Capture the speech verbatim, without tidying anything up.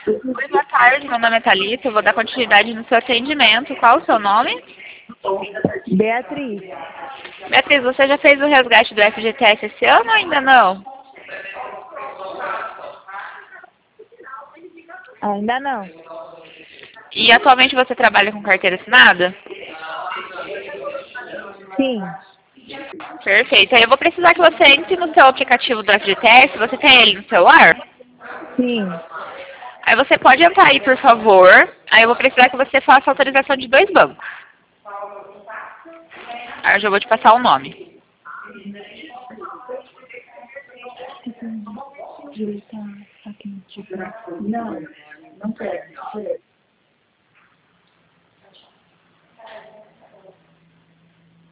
Oi, boa tarde, meu nome é Thalita, eu vou dar continuidade no seu atendimento. Qual o seu nome? Beatriz. Beatriz, você já fez o resgate do F G T S esse ano ou ainda não? Ainda não. E atualmente você trabalha com carteira assinada? Sim. Perfeito. Aí eu vou precisar que você entre no seu aplicativo do F G T S, você tem ele no celular? Sim. Aí você pode entrar aí, por favor. Aí eu vou precisar que você faça a autorização de dois bancos. Aí eu já vou te passar o nome. Ele tá aqui no tipo. Não, não quero.